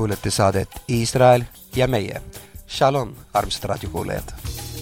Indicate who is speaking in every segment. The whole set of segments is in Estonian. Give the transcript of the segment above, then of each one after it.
Speaker 1: kuulete saadet Iisrael ja meie. Shalom, armsad raadiokuulajad!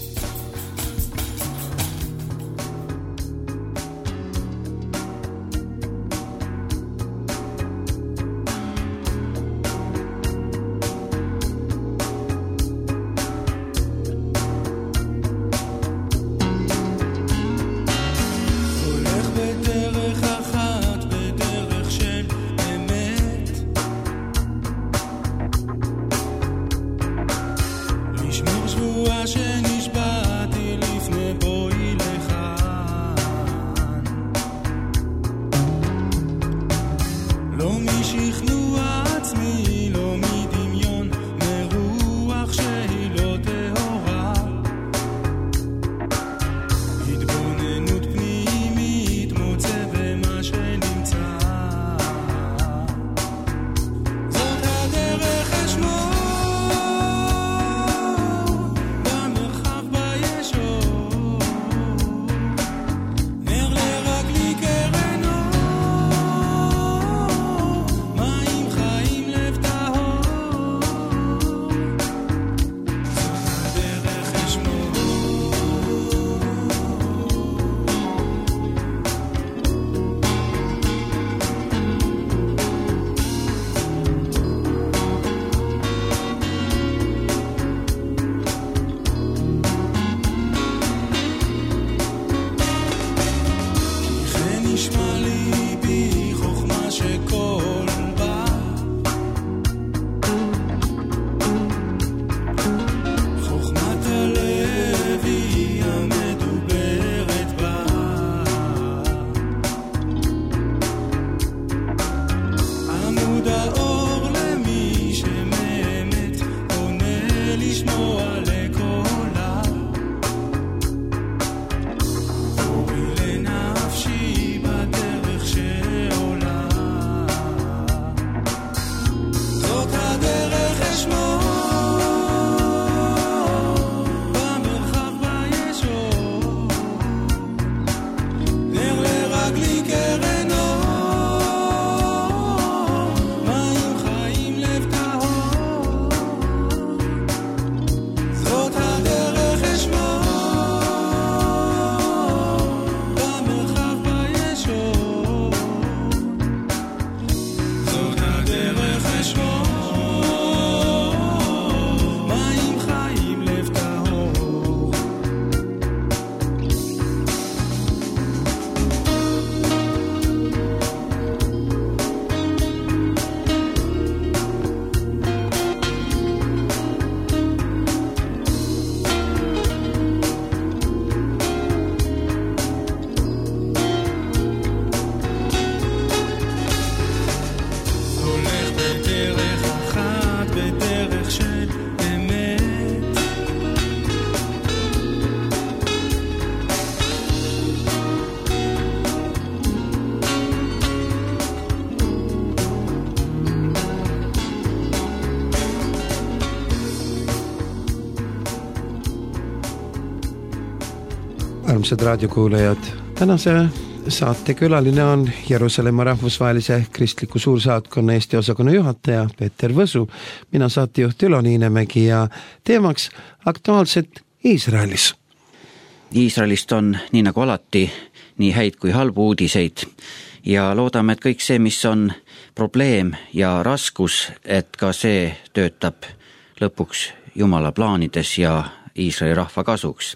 Speaker 1: Armsad raadiokuulajad, tänase saate külaline on Jeruusalemma rahvusvahelise kristliku suursaatkonna Eesti osakonna juhataja Peeter Võsu. Mina saatejuht Ülo Niinemägi ja teemaks aktuaalsed Iisraelis.
Speaker 2: Iisraelist on nii nagu alati nii häid kui halbu uudiseid ja loodame, et kõik see, mis on probleem ja raskus, et ka see töötab lõpuks Jumala plaanides ja Iisraeli rahva kasuks.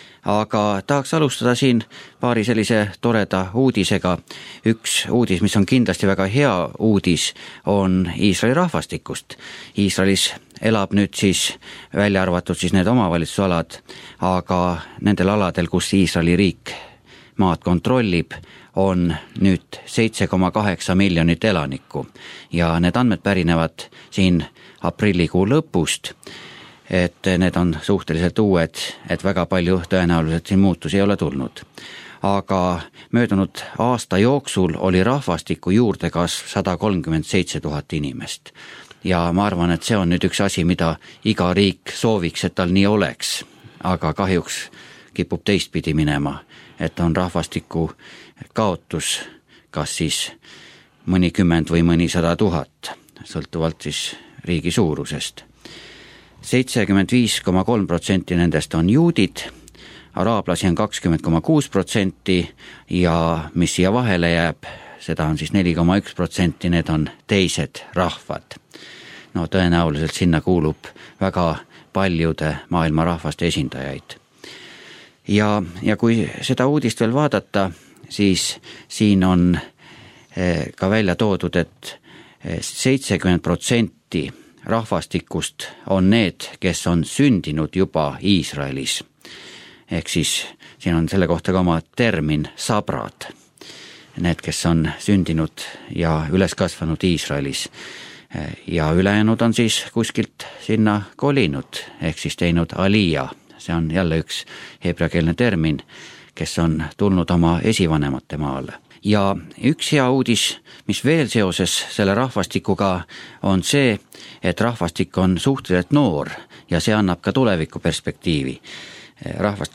Speaker 2: Aga tahaks alustada siin paari sellise toreda uudisega. Üks uudis, mis on kindlasti väga hea uudis, on Iisraeli rahvastikust. Iisraelis elab nüüd siis välja arvatud siis need omavalitsusalad, aga nendel aladel, kus Iisraeli riik maad kontrollib, on nüüd 7,8 miljonit elanikku ja need andmed pärinevad siin aprillikuu lõpust. Et need on suhteliselt uued, et väga palju tõenäoliselt siin muutusi ei ole tulnud. Aga möödunud aasta jooksul oli rahvastiku juurdekasv 137 000 inimest. Ja ma arvan, et see on nüüd üks asi, mida iga riik sooviks, et tal nii oleks. Aga kahjuks kipub teistpidi minema, et on rahvastiku kaotus, kas siis mõnikümmend või mõni 100 000, sõltuvalt siis riigi suurusest. 75,3% nendest on juudid, araablasi on 20,6% ja mis siia vahele jääb, seda on siis 4,1%, need on teised rahvad. No tõenäoliselt sinna kuulub väga paljude maailma rahvaste esindajaid. Ja kui seda uudist veel vaadata, siis siin on ka välja toodud, et 70% rahvastikust on need, kes on sündinud juba Iisraelis. Ehk siis siin on selle kohta ka oma termin sabrad. Need, kes on sündinud ja üles kasvanud Iisraelis. Ja ülejäänud on siis kuskilt sinna kolinud, ehk siis teinud alija. See on jälle üks heebreakeelne termin, kes on tulnud oma esivanemate maale. Ja üks hea uudis, mis veel seoses selle rahvastikuga on see, et rahvastik on suhteliselt noor ja see annab ka tuleviku perspektiivi. Rahvast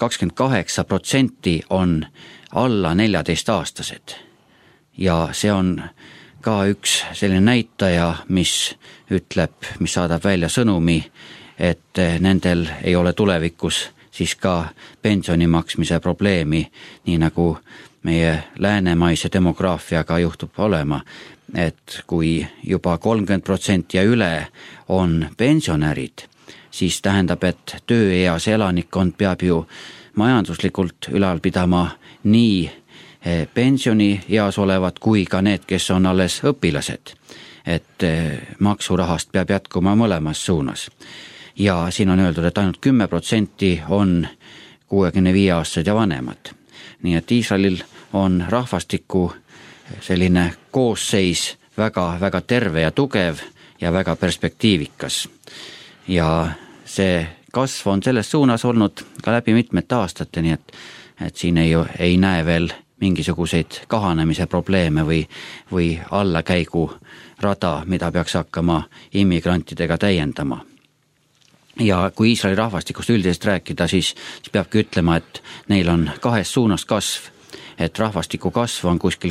Speaker 2: 28% on alla 14-aastased ja see on ka üks selline näitaja, mis saadab välja sõnumi, et nendel ei ole tulevikus siis ka pensioni maksmise probleemi, nii nagu meie läänemaise demograafiaga juhtub olema, et kui juba 30% ja üle on pensionärid, siis tähendab, et tööeas elanikkond peab ju majanduslikult ülal pidama nii pensionieas olevad kui ka need, kes on alles õpilased, et maksurahast peab jätkuma mõlemas suunas. Ja siin on öeldud, et ainult 10% on 65-aastased ja vanemad. Nii et Iisraelil on rahvastiku selline koosseis väga terve ja tugev ja väga perspektiivikas. Ja see kasv on selles suunas olnud ka läbi mitmete aastate, nii et siin ei näe veel mingisuguseid kahanemise probleeme või allakäigu rada, mida peaks hakkama immigrantidega täiendama. Ja kui Iisraeli rahvastikust üldiselt rääkida, siis peabki ütlema, et neil on kahes suunas kasv, et rahvastiku kasv on kuskil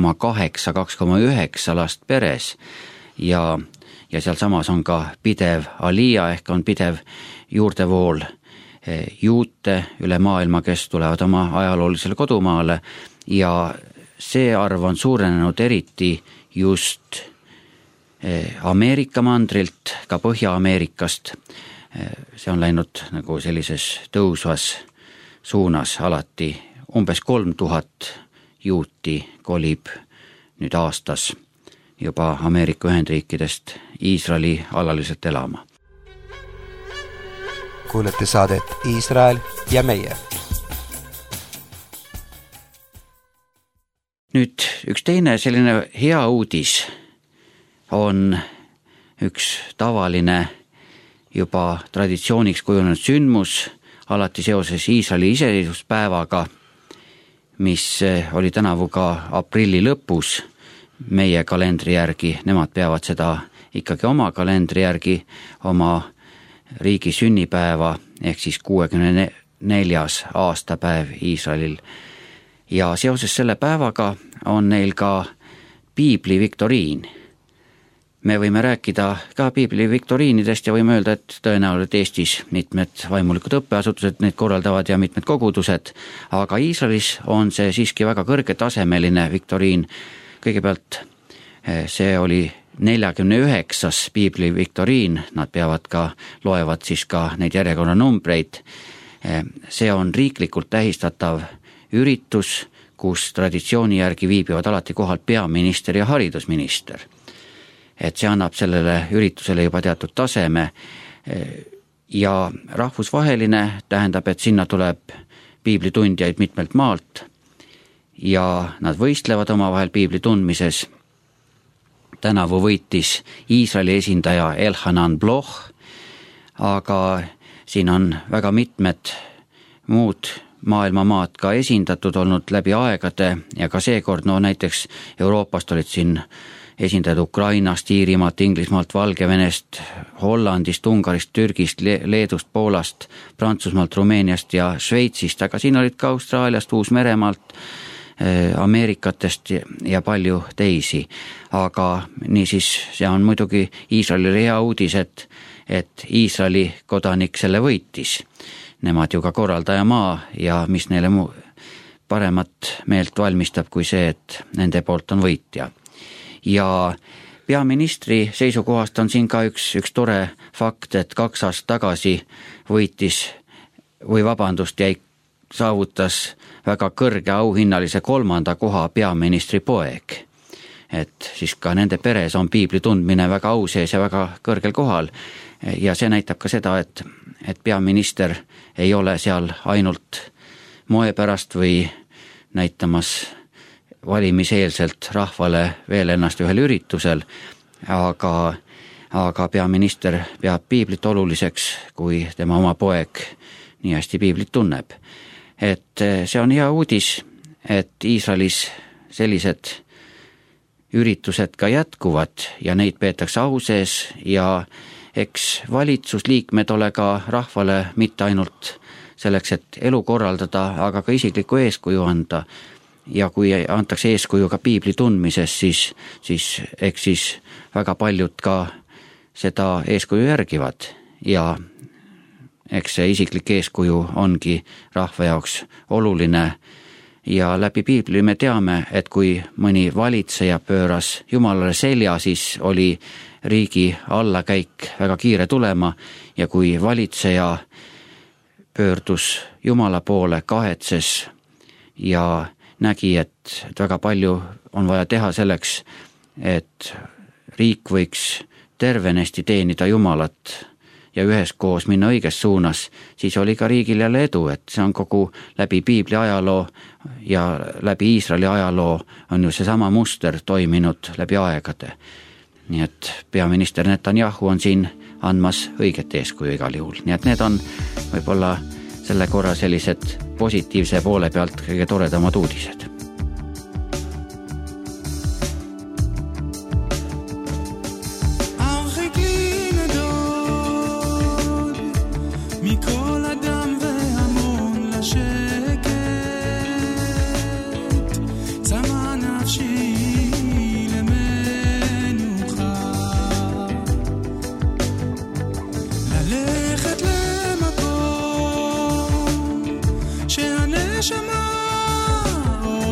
Speaker 2: 2,8–2,9 last peres ja seal samas on ka pidev alija ehk on pidev juurdevool juute üle maailma, kes tulevad oma ajaloolisele kodumaale ja see arv on suurenenud eriti just Ameerika mandrilt, ka Põhja-Ameerikast. See on läinud nagu sellises tõusvas suunas alati. Umbes 3000 juuti kolib nüüd aastas juba Ameerika Ühendriikidest Iisraeli alaliselt elama.
Speaker 3: Kuulete saadet Iisrael ja meie.
Speaker 2: Nüüd üks teine selline hea uudis on üks tavaline juba traditsiooniks kujunenud sündmus alati seoses Iisraeli iseseisvuspäevaga, mis oli tänavu ka aprilli lõpus meie kalendri järgi. Nemad peavad seda ikkagi oma kalendri järgi, oma riigi sünnipäeva ehk siis 64. aastapäev Iisraelil. Ja seoses selle päevaga on neil ka piibli viktoriin. Me võime rääkida ka piibli viktoriinidest ja võime öelda, et tõenäoliselt Eestis mitmed vaimulikud õppeasutused neid korraldavad ja mitmed kogudused, aga Iisraelis on see siiski väga kõrgetasemeline viktoriin. Kõigepealt see oli 49. piibli viktoriin, nad loevad siis ka neid järjekorranumbreid. See on riiklikult tähistatav üritus, kus traditsiooni järgi viibivad alati kohal peaminister ja haridusminister. Et see annab sellele üritusele juba teatud taseme ja rahvusvaheline tähendab, et sinna tuleb piiblitundjaid mitmelt maalt ja nad võistlevad omavahel piibli tundmises. Tänavu võitis Iisraeli esindaja Elhanan Bloch, aga siin on väga mitmed muud maailmamaad ka esindatud olnud läbi aegade ja ka seekord, näiteks Euroopast olid siin esindajad Ukrainast, Iirimaalt, Inglismaalt, Valgevenest, Hollandist, Ungarist, Türgist, Leedust, Poolast, Prantsusmaalt, Rumeeniast ja Šveitsist, aga siin olid ka Austraaliast, Uus-Meremaalt, Ameerikatest ja palju teisi. Aga niisiis see on muidugi Iisraelile hea uudis, et Iisraeli kodanik selle võitis. Nemad ju ka korraldaja maa ja mis neile paremat meelt valmistab kui see, et nende poolt on võitja. Ja peaministri seisukohast on siin ka üks tore fakt, et 2 aastat tagasi saavutas väga kõrge auhinnalise 3. koha peaministri poeg. Et siis ka nende peres on piibli tundmine väga au sees ja väga kõrgel kohal. Ja see näitab ka seda, et peaminister ei ole seal ainult moe pärast või näitamas valimiseelselt rahvale veel ennast ühel üritusel, aga peaminister peab piiblit oluliseks, kui tema oma poeg nii hästi piiblit tunneb. Et see on hea uudis, et Iisraelis sellised üritused ka jätkuvad ja neid peetakse au sees ja eks valitsusliikmed ole ka rahvale mitte ainult selleks, et elu korraldada, aga ka isiklikku eeskuju anda. Ja kui antakse eeskuju ka piibli tundmises, siis eks siis väga paljud ka seda eeskuju järgivad ja eks see isiklik eeskuju ongi rahva jaoks oluline. Ja läbi piibli me teame, et kui mõni valitseja pööras Jumalale selja, siis oli riigi allakäik väga kiire tulema ja kui valitseja pöördus Jumala poole, kahetses ja nägi, et väga palju on vaja teha selleks, et riik võiks tervenesti teenida Jumalat ja üheskoos minna õiges suunas, siis oli ka riigil jälle edu, et see on kogu läbi piibli ajaloo ja läbi Iisraeli ajaloo on ju seesama muster toiminud läbi aegade. Nii et peaminister Netanyahu on siin andmas õiget eeskuju igal juhul. Nii et need on võib-olla selle korra sellised positiivse poole pealt kõige toredamad uudised.
Speaker 4: שהנשמה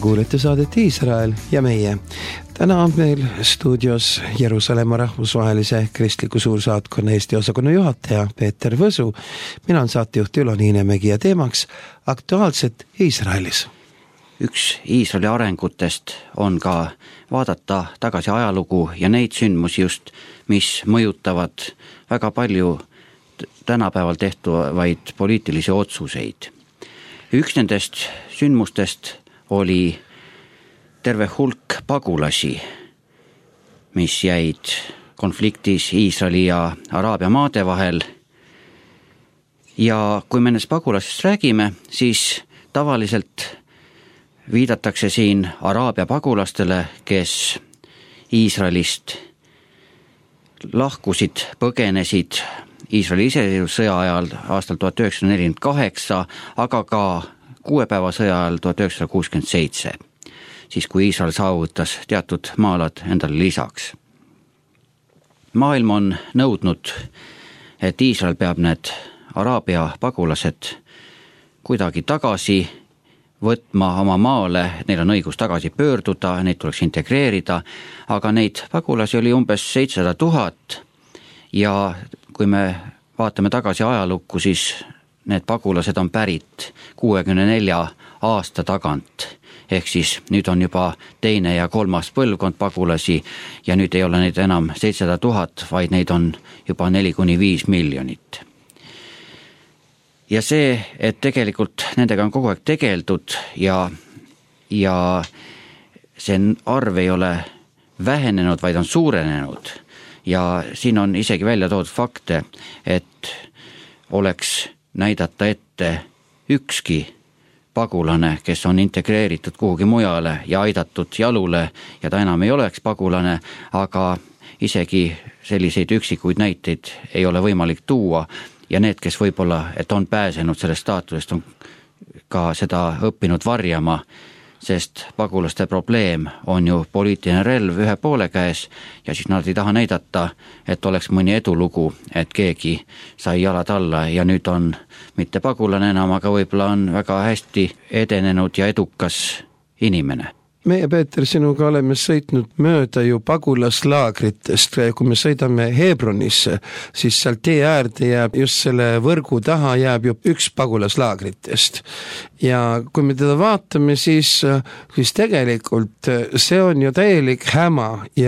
Speaker 1: kuulete saadet Iisrael ja meie. Täna on meil stuudios Jeruusalemma rahvusvahelise kristliku suursaatkonna Eesti osakonna juhataja Peeter Võsu. Mina on saatejuht Ülo Niinemägi ja teemaks aktuaalset Iisraelis.
Speaker 2: Üks Iisraeli arengutest on ka vaadata tagasi ajalugu ja neid sündmusi just, mis mõjutavad väga palju tänapäeval tehtuvaid poliitilisi otsuseid. Üks nendest sündmustest oli terve hulk pagulasi, mis jäid konfliktis Iisraeli ja Araabia maade vahel. Ja kui me nendest pagulasest räägime, siis tavaliselt viidatakse siin Araabia pagulastele, kes Iisraelist lahkusid, põgenesid Iisraeli iseseisvussõja ajal aastal 1948, aga ka kuuepäevasõja ajal 1967, siis kui Iisrael saavutas teatud maalad endale lisaks. Maailm on nõudnud, et Iisrael peab need Araabia pagulased kuidagi tagasi võtma oma maale, neil on õigus tagasi pöörduda, neid tuleks integreerida, aga neid pagulasi oli umbes 700 000 ja kui me vaatame tagasi ajalukku, siis need pagulased on pärit 64 aasta tagant, ehk siis nüüd on juba teine ja kolmas põlvkond pagulasi ja nüüd ei ole neid enam 700 000, vaid neid on juba 4-5 miljonit. Ja see, et tegelikult nendega on kogu aeg tegeldud ja see arv ei ole vähenenud, vaid on suurenenud. Ja siin on isegi välja toodud fakte, et oleks näidata ette ükski pagulane, kes on integreeritud kuhugi mujale ja aidatud jalule ja ta enam ei oleks pagulane, aga isegi selliseid üksikuid näiteid ei ole võimalik tuua. Ja need, kes võib-olla, et on pääsenud sellest staatusest, on ka seda õppinud varjama, sest pagulaste probleem on ju poliitiline relv ühe poole käes ja siis nad ei taha näidata, et oleks mõni edulugu, et keegi sai jalad alla ja nüüd on mitte pagulane enam, aga võib-olla on väga hästi edenenud ja edukas inimene.
Speaker 1: Meie, Peeter, sinuga oleme sõitnud mööda ju pagulaslaagritest. Kui me sõidame Hebronisse, siis seal tee äärde jääb just selle võrgu taha jääb ju üks pagulaslaagritest. Ja kui me teda vaatame, siis tegelikult see on ju täielik häma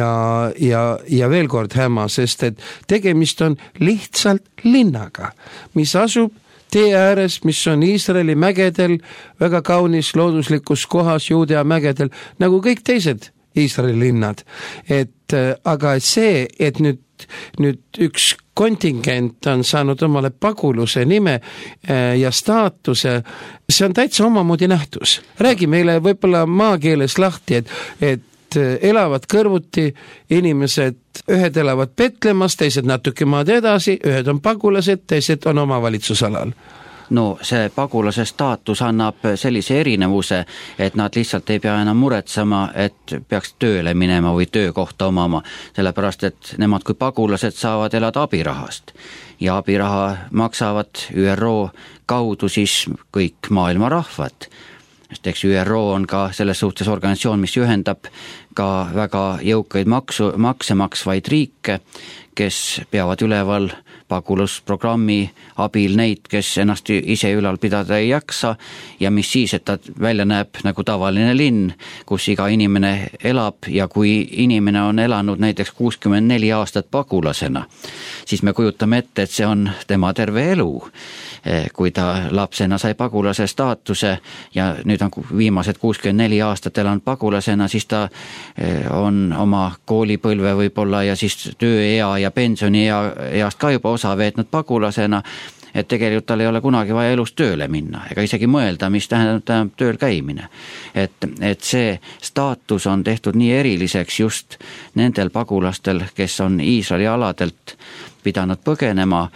Speaker 1: ja veel kord häma, sest et tegemist on lihtsalt linnaga, mis asub tee ääres, mis on Iisraeli mägedel, väga kaunis looduslikus kohas Juudea mägedel, nagu kõik teised Iisraeli linnad. Aga see, et nüüd üks kontingent on saanud omale paguluse nime ja staatuse, see on täitsa omamoodi nähtus. Räägi meile võib-olla maakeeles lahti, et elavad kõrvuti inimesed, ühed elavad Petlemas, teised natuke maad edasi, ühed on pagulased, teised on omavalitsusalal.
Speaker 2: No see pagulase staatus annab sellise erinevuse, et nad lihtsalt ei pea enam muretsema, et peaks tööle minema või töökohta omama, sellepärast et nemad kui pagulased saavad elada abirahast. Ja abiraha maksavad ÜRO kaudu siis kõik maailma rahvad. Eks ÜRO on ka selles suhtes organisatsioon, mis ühendab ka väga jõukaid makse maksvaid riike, kes peavad üleval pagulusprogrammi abil neid, kes ennast ise ülal pidada ei jaksa ja mis siis, et ta välja näeb nagu tavaline linn, kus iga inimene elab ja kui inimene on elanud näiteks 64 aastat pagulasena, siis me kujutame ette, et see on tema terve elu. Kui ta lapsena sai pagulase staatuse ja nüüd on viimased 64 aastat elanud pagulasena, siis ta on oma koolipõlve võib-olla ja siis tööea ja pensionieast ka juba osa veetnud pagulasena, et tegelikult tal ei ole kunagi vaja elus tööle minna ega isegi mõelda, mis tähendab tööl käimine. Et see staatus on tehtud nii eriliseks just nendel pagulastel, kes on Iisraeli aladelt pidanud põgenema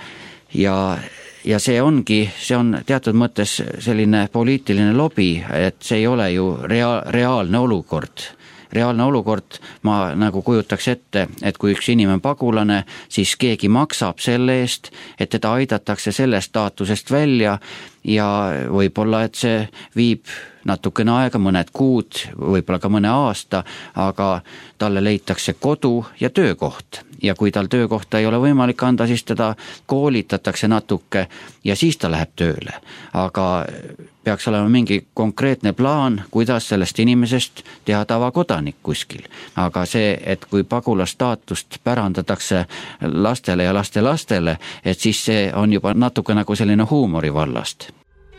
Speaker 2: ja see on teatud mõttes selline poliitiline lobi, et see ei ole ju reaalne olukord, reaalne olukord, ma nagu kujutaks ette, et kui üks inimene pagulane, siis keegi maksab selle eest, et teda aidatakse sellest staatusest välja ja võib-olla, et see viib natukene aega, mõned kuud, võib-olla ka mõne aasta, aga talle leitakse kodu ja töökoht. Ja kui tal töökohta ei ole võimalik anda, siis teda koolitatakse natuke ja siis ta läheb tööle. Aga peaks olema mingi konkreetne plaan, kuidas sellest inimesest teha tavakodanik kuskil. Aga see, et kui pagulastaatust pärandatakse lastele ja lastele, et siis see on juba natuke nagu selline huumori vallast.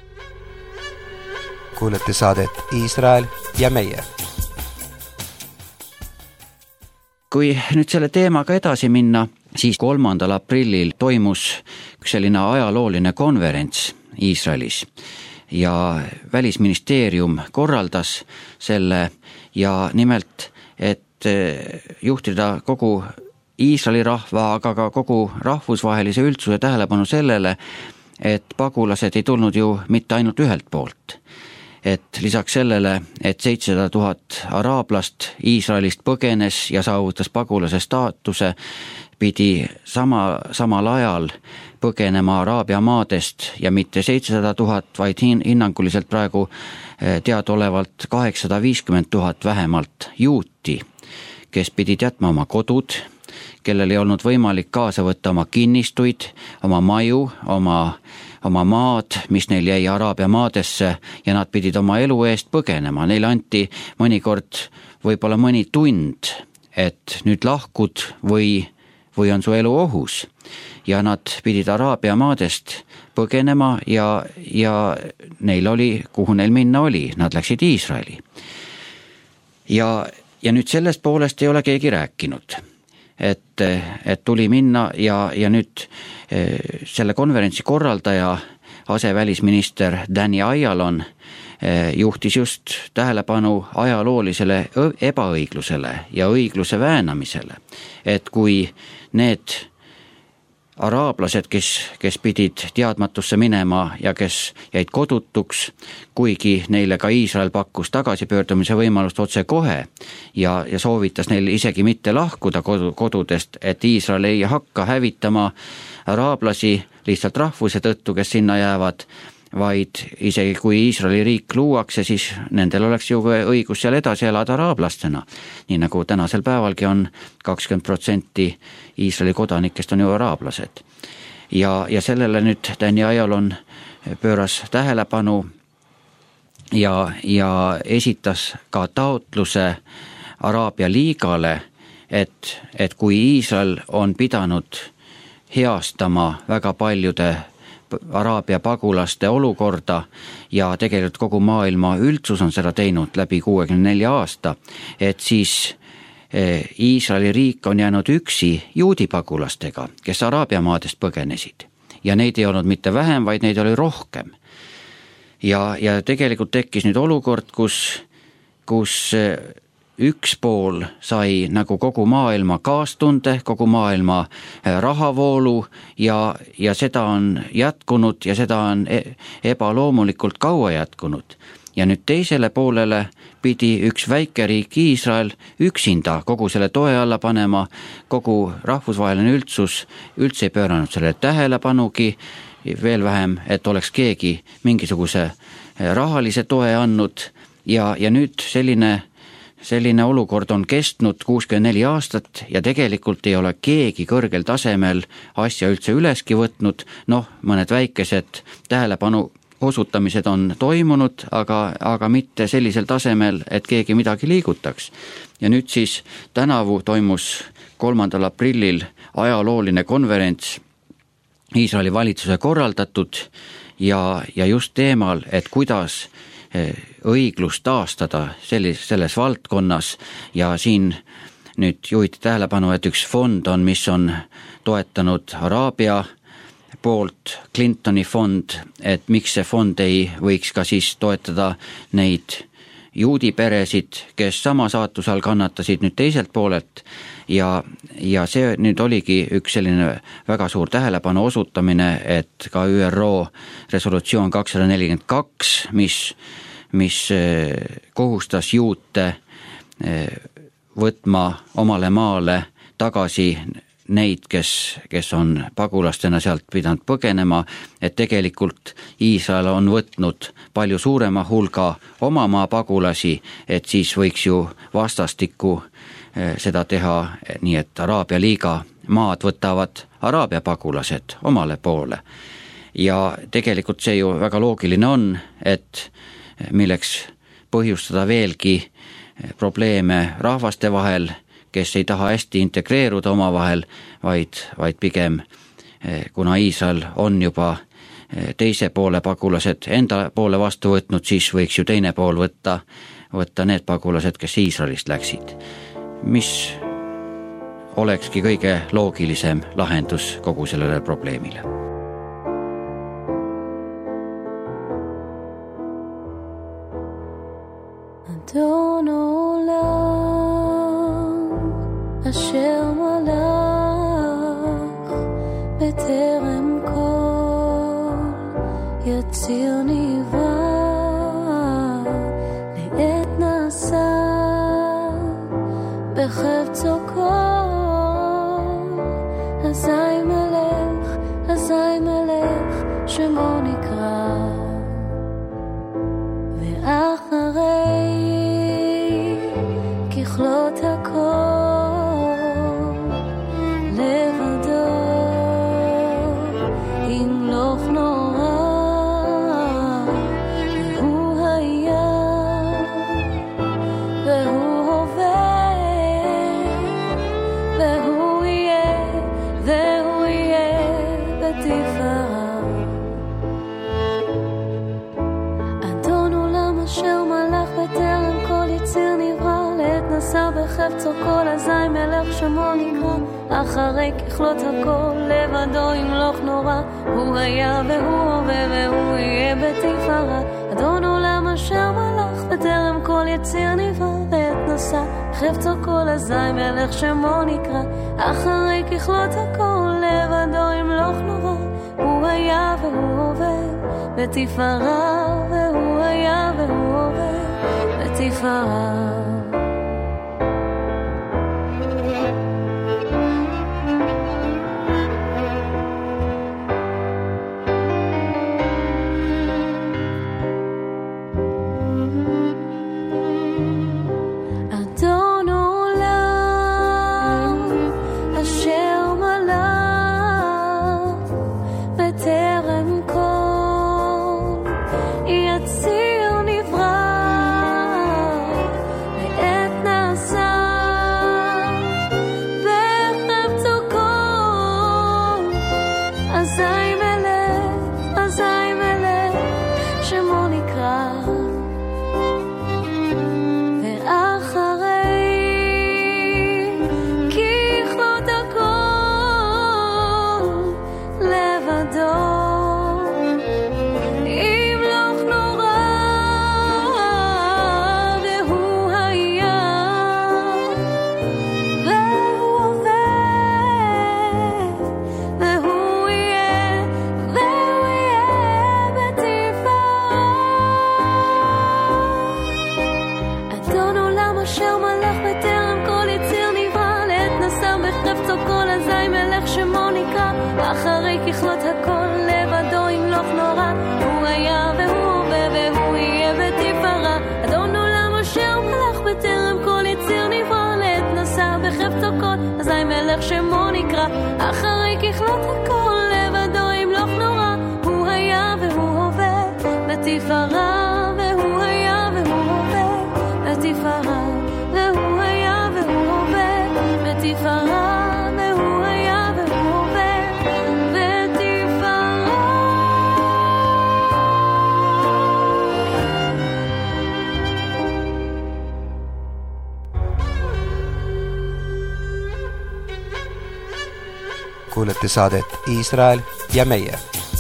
Speaker 3: Kuulete saadet Iisrael ja meie.
Speaker 2: Kui nüüd selle teemaga edasi minna, siis 3. aprillil toimus üks selline ajalooline konverents Iisraelis ja välisministeerium korraldas selle ja nimelt, et juhtida kogu Iisraeli rahva, aga ka kogu rahvusvahelise üldsuse tähelepanu sellele, et pagulased ei tulnud ju mitte ainult ühelt poolt. Et lisaks sellele, et 700 000 araablast Iisraelist põgenes ja saavutas pagulase staatuse, pidi samal ajal põgenema Araabia maadest ja mitte 700 000, vaid hinnanguliselt praegu teadaolevalt 850 000 vähemalt juuti, kes pidid jätma oma kodud, kellel ei olnud võimalik kaasa võtta oma kinnistuid, oma maju, oma maad, mis neil jäi Araabia maadesse ja nad pidid oma elu eest põgenema. Neile anti mõnikord võib-olla mõni tund, et nüüd lahkud või on su elu ohus. Ja nad pidid Araabia maadest põgenema ja neil oli, kuhu neil minna oli, nad läksid Iisraeli. Ja nüüd sellest poolest ei ole keegi rääkinud. Et tuli minna ja nüüd selle konverentsi korraldaja, asevälisminister Danny Ayalon juhtis just tähelepanu ajaloolisele ebaõiglusele ja õigluse väänamisele. Et kui need araablased, kes pidid teadmatusse minema ja kes jäid kodutuks, kuigi neile ka Iisrael pakkus tagasipöördumise võimalust otse kohe ja soovitas neil isegi mitte lahkuda kodudest, et Iisrael ei hakka hävitama araablasi lihtsalt rahvuse tõttu, kes sinna jäävad, vaid isegi kui Iisraeli riik luuakse, siis nendel oleks ju õigus seal edasi elada araablastena. Nii nagu tänasel päevalgi on 20% Iisraeli kodanikest on ju araablased. Ja sellele nüüd Danny Ayalon pööras tähelepanu ja esitas ka taotluse Araabia liigale, et kui Iisrael on pidanud heastama väga paljude Araabia pagulaste olukorda ja tegelikult kogu maailma üldsus on seda teinud läbi 64 aasta, et siis Iisraeli riik on jäänud üksi juudi pagulastega, kes Araabia maadest põgenesid. Ja neid ei olnud mitte vähem, vaid neid oli rohkem. Ja tegelikult tekkis nüüd olukord, kus üks pool sai nagu kogu maailma kaastunde, kogu maailma rahavoolu ja seda on jätkunud ja seda on ebaloomulikult kaua jätkunud. Ja nüüd teisele poolele pidi üks väike riik Iisrael üksinda kogu selle toe alla panema, kogu rahvusvaheline üldsus üldse ei pööranud selle tähelepanugi, veel vähem, et oleks keegi mingisuguse rahalise toe andnud ja nüüd selline olukord on kestnud 64 aastat ja tegelikult ei ole keegi kõrgel tasemel asja üldse üleski võtnud. Mõned väikesed tähelepanu osutamised on toimunud, aga mitte sellisel tasemel, et keegi midagi liigutaks. Ja nüüd siis tänavu toimus 3. aprillil ajalooline konverents Iisraeli valitsuse korraldatud ja just teemal, et kuidas õiglust taastada selles valdkonnas ja siin nüüd juhiti tähelepanu, et üks fond on, mis on toetanud Araabia poolt, Clintoni fond, et miks see fond ei võiks ka siis toetada neid juudi peresid, kes sama saatuse all kannatasid nüüd teiselt poolelt ja see nüüd oligi üks selline väga suur tähelepanu osutamine, et ka ÜRO resolutsioon 242, mis kohustas juute võtma omale maale tagasi neid, kes on pagulastena sealt pidanud põgenema, et tegelikult Iisrael on võtnud palju suurema hulga oma maa pagulasi, et siis võiks ju vastastikku seda teha nii, et Araabia liiga maad võtavad Araabia pagulased omale poole. Ja tegelikult see ju väga loogiline on, et milleks põhjustada veelgi probleeme rahvaste vahel, kes ei taha hästi integreeruda omavahel, vaid pigem, kuna Iisrael on juba teise poole pagulased enda poole vastu võtnud, siis võiks ju teine pool võtta need pagulased, kes Iisraelist läksid. Mis olekski kõige loogilisem lahendus kogu sellele probleemile.
Speaker 4: אדון עולם אשר מלך בטרם כל יציר נברא לעת נעשה בחפצו כל אזי מלך שמו נקרא ואחרי ככלות הכל לבדו ימלוך נורא והוא היה והוא הווה והוא יהיה בתפארה אדון עולם אשר מלך בטרם כל יציר נברא לעת נשא בחפצו כל אזי מלך שמו נקרא אחרי ככלות הכל לבדו ימלוך נורא הוא היה והוא הווה והוא יהיה בתפארה אדון עולם אשר מלך בטרם כל יציר נברא לעת נשא בחפצו כל אזי מלך שמו נקרא אחרי ככלות הכל לבדו ימלוך נורא הוא היה והוא הווה בתפארה והוא היה והוא הווה בתפארה אחרי ככלות הכל לבדו ימלוך נורא הוא היה והוא הווה והוא יהיה בתפארה אדון עולם אשר מלך בטרם כל יציר נברא לעת נשא בחפצו כל אזי מלך שמו נקרא אחרי ככלות הכל לבדו ימלוך נורא הוא היה והוא הווה בתפארה והוא היה והוא הווה בתפארה והוא היה והוא הווה בתפארה
Speaker 3: Kuulete saadet Iisrael ja meie.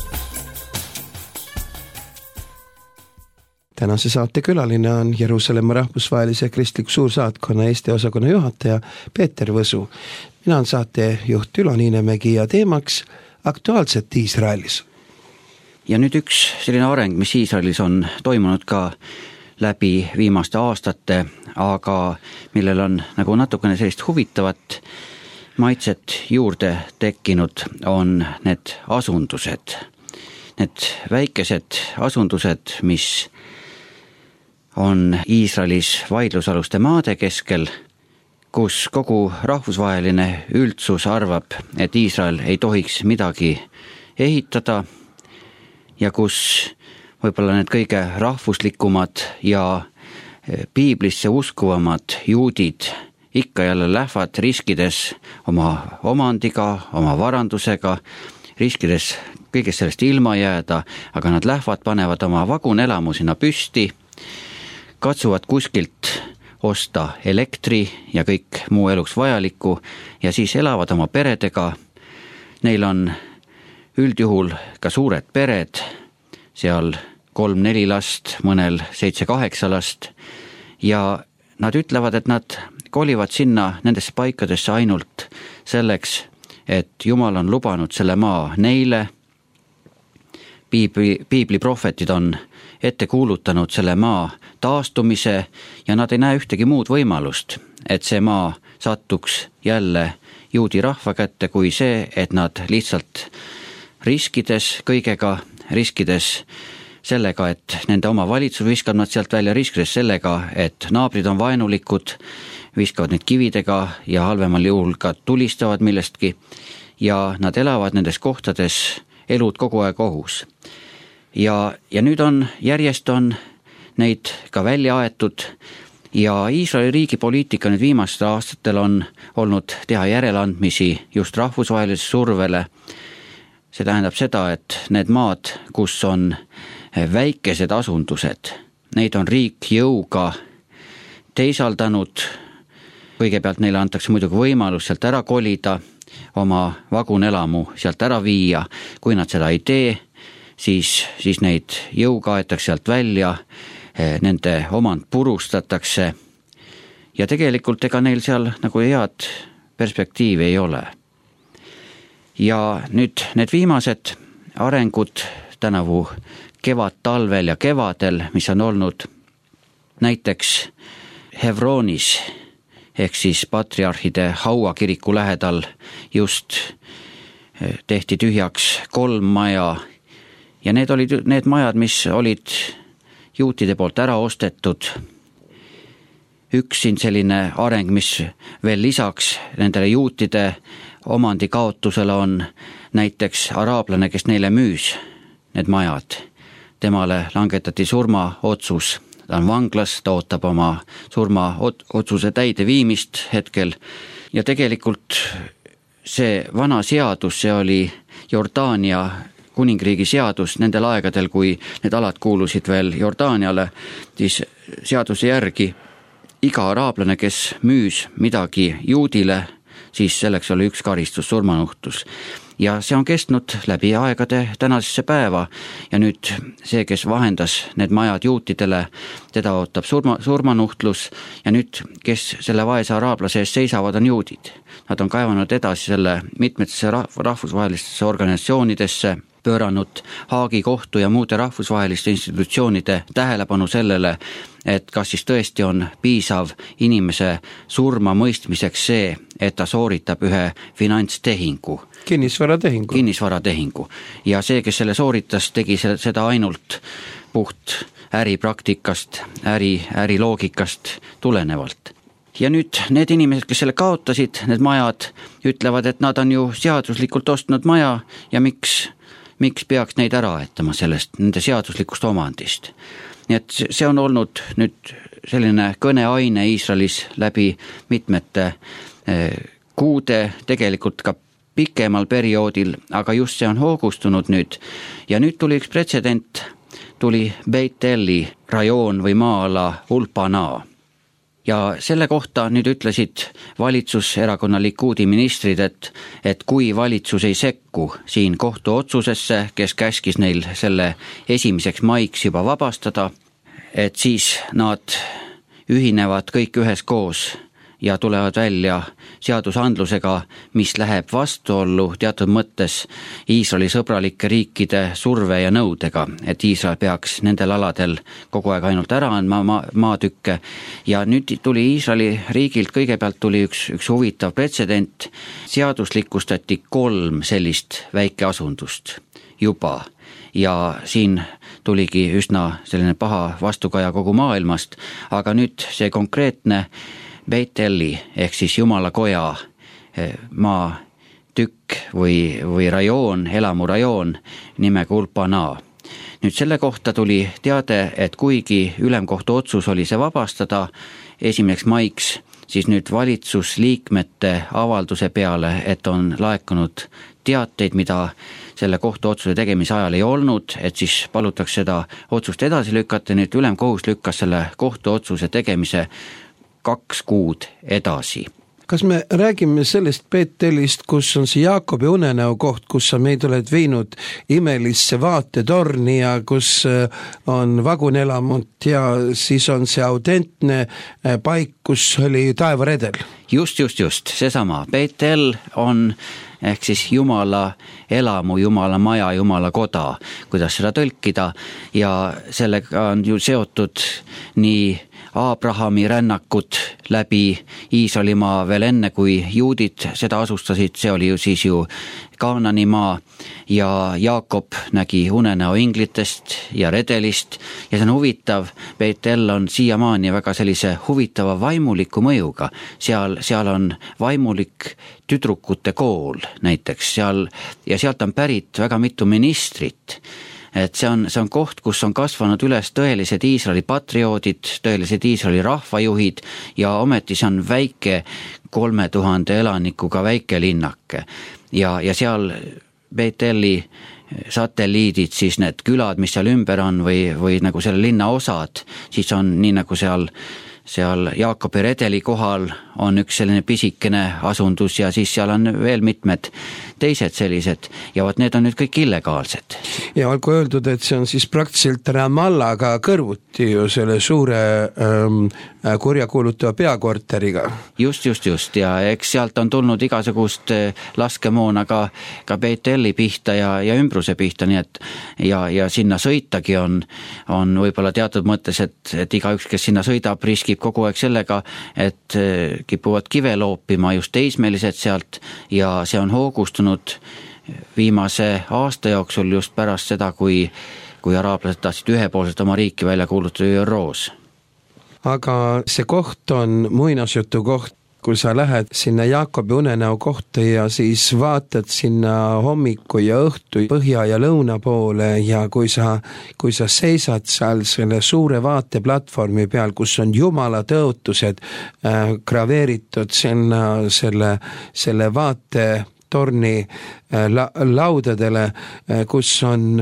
Speaker 1: Tänase saate külaline on Jeruusalemma rahvusvahelise kristliku suursaatkonna Eesti osakonna juhataja Peeter Võsu. Mina on saatejuht Ülo Niinemägi ja teemaks aktuaalset Iisraelis.
Speaker 2: Ja nüüd üks selline areng, mis Iisraelis on toimunud ka läbi viimaste aastate, aga millel on nagu natukene sellist huvitavat maitset juurde tekkinud, on need asundused. Need väikesed asundused, mis on Iisraelis vaidlusaluste maade keskel, kus kogu rahvusvaheline üldsus arvab, et Iisrael ei tohiks midagi ehitada ja kus võib-olla need kõige rahvuslikumad ja piiblisse uskuvamad juudid ikka jälle lähevad riskides oma omandiga, oma varandusega, riskides kõigest sellest ilma jääda, aga nad lähevad, panevad oma vagunelamu sinna püsti, katsuvad kuskilt osta elektri ja kõik muu eluks vajalikku ja siis elavad oma peredega. Neil on üldjuhul ka suured pered, seal 3-4 last, mõnel 7-8 last ja nad ütlevad, et nad kolivad sinna nendesse paikadesse ainult selleks, et Jumal on lubanud selle maa neile. Piibli prohvetid on ette kuulutanud selle maa taastumise ja nad ei näe ühtegi muud võimalust, et see maa sattuks jälle juudi rahva kätte kui see, et nad lihtsalt riskides kõigega, riskides sellega, et nende oma valitsus viskab nad sealt välja, riskides sellega, et naabrid on vaenulikud, viskavad neid kividega ja halvemal juhul ka tulistavad millestki ja nad elavad nendes kohtades elud kogu aeg ohus. Ja nüüd järjest on neid ka välja aetud ja Iisraeli riigi poliitika nüüd viimastel aastatel on olnud teha järeleandmisi just rahvusvahelisele survele. See tähendab seda, et need maad, kus on väikesed asundused, neid on riik jõuga teisaldanud. Kõigepealt neile antakse muidugi võimalus sealt ära kolida, oma vagunelamu sealt ära viia. Kui nad seda ei tee, siis neid jõuga aetakse sealt välja, nende omand purustatakse ja tegelikult ega neil seal nagu head perspektiivi ei ole. Ja nüüd need viimased arengud tänavu kevad-talvel ja kevadel, mis on olnud näiteks Hebronis ehk siis patriarhide Haua kiriku lähedal just tehti tühjaks 3 maja ja need olid need majad, mis olid juutide poolt ära ostetud. Üks siin selline areng, mis veel lisaks nendele juutide omandi kaotusele on näiteks araablane, kes neile müüs need majad. Temale langetati surmaotsus, ta on vanglas, ta ootab oma surmaotsuse täide viimist hetkel ja tegelikult see vana seadus, see oli Jordaania kuningriigi seadus nendel aegadel, kui need alad kuulusid veel Jordaaniale, siis seaduse järgi iga araablane, kes müüs midagi juudile, siis selleks oli üks karistus, surmanuhtlus. Ja see on kestnud läbi aegade tänasesse päeva ja nüüd see, kes vahendas need majad juutidele, teda ootab surmanuhtlus ja nüüd, kes selle vaese araablase eest seisavad, on juudid. Nad on kaevanud edasi selle mitmetesse rahvusvahelistesse organisatsioonidesse, pööranud Haagi kohtu ja muude rahvusvaheliste institutsioonide tähelepanu sellele, et kas siis tõesti on piisav inimese surma mõistmiseks see, et ta sooritab ühe finantstehingu. Kinnisvaratehingu. Ja see, kes selle sooritas, tegi seda ainult puht äripraktikast, äriloogikast tulenevalt. Ja nüüd need inimesed, kes selle kaotasid, need majad, ütlevad, et nad on ju seaduslikult ostnud maja ja miks peaks neid ära aetama sellest, nende seaduslikust omandist. Nii et see on olnud nüüd selline kõneaine Iisraelis läbi mitmete kuude, tegelikult ka pikemal perioodil, aga just see on hoogustunud nüüd. Ja nüüd tuli üks pretsedent, tuli Beit Eli rajoon või maa-ala Ulpanaa. Ja selle kohta nüüd ütlesid valitsuserakonna Likudi ministrid, et kui valitsus ei sekku siin kohtuotsusesse, kes käskis neil selle 1. maiks juba vabastada, et siis nad ühinevad kõik üheskoos ja tulevad välja seadusandlusega, mis läheb vastuollu teatud mõttes Iisraeli sõbralike riikide surve ja nõudega, et Iisrael peaks nendel aladel kogu aeg ainult ära andma maatükke. Ja nüüd tuli Iisraeli riigilt, kõigepealt tuli üks huvitav pretsedent, seaduslikustati 3 sellist väikeasundust juba. Ja siin tuligi üsna selline paha vastukaja kogu maailmast, aga nüüd see konkreetne Beit Eli ehk siis Jumala koja maatükk või rajoon, elamurajoon nimega Ulpana. Nüüd selle kohta tuli teade, et kuigi ülemkohtu otsus oli see vabastada 1. maiks, siis nüüd valitsusliikmete avalduse peale, et on laekunud teateid, mida selle kohtuotsuse tegemise ajal ei olnud, et siis palutakse seda otsust edasi lükata, nüüd ülemkohus lükkas selle kohtuotsuse tegemise 2 kuud edasi.
Speaker 1: Kas me räägime sellest Beit Elist, kus on see Jaakobi unenäo koht, kus sa meid oled viinud imelisse vaatetorni ja kus on vagunelamut ja siis on see autentne paik, kus oli taevaredel?
Speaker 2: Just, seesama. Beit El on ehk siis Jumala elamu, Jumala maja, Jumala koda, kuidas seda tõlkida, ja sellega on ju seotud nii Abrahami rännakut läbi Iisraelimaa veel enne, kui juudid seda asustasid, see oli ju siis ju Kaanani maa, ja Jaakob nägi unenäo inglitest ja redelist, ja see on huvitav, Beit El on siiamaani väga sellise huvitava vaimuliku mõjuga, seal on vaimulik tüdrukute kool näiteks seal, ja sealt on pärit väga mitu ministrit. Et see on koht, kus on kasvanud üles tõelised Iisraeli patrioodid, tõelised Iisraeli rahvajuhid, ja ometi see on väike 3000 elanikuga väike linnake. Ja seal Beit Eli satelliidid, siis need külad, mis seal ümber on või nagu selle linna osad, siis on nii nagu seal Jaakobi redeli kohal on üks selline pisikene asundus ja siis seal on veel mitmed teised sellised ja need on nüüd kõik illegaalsed.
Speaker 1: Ja olgu öeldud, et see on siis praktiliselt Ramallaga kõrvuti ju selle suure kurjakuulutava peakorteriga.
Speaker 2: Just ja eks sealt on tulnud igasugust laskemoona ka Beit Eli pihta ja ümbruse pihta, nii et ja sinna sõitagi on võib-olla teatud mõttes, et igaüks, kes sinna sõidab, riskib kogu aeg sellega, et kipuvad kive loopima just teismelised sealt ja see on hoogustunud viimase aasta jooksul just pärast seda, kui araablased tahtsid ühepoolselt oma riiki välja kuulutada ÜROs.
Speaker 1: Aga see koht on muinasjutu koht, kui sa lähed sinna Jaakobi unenäo kohta ja siis vaatad sinna hommiku ja õhtu põhja ja lõuna poole ja kui sa seisad seal selle suure vaateplatvormi peal, kus on Jumala tõotused graveeritud sinna selle vaatetorni laudadele, kus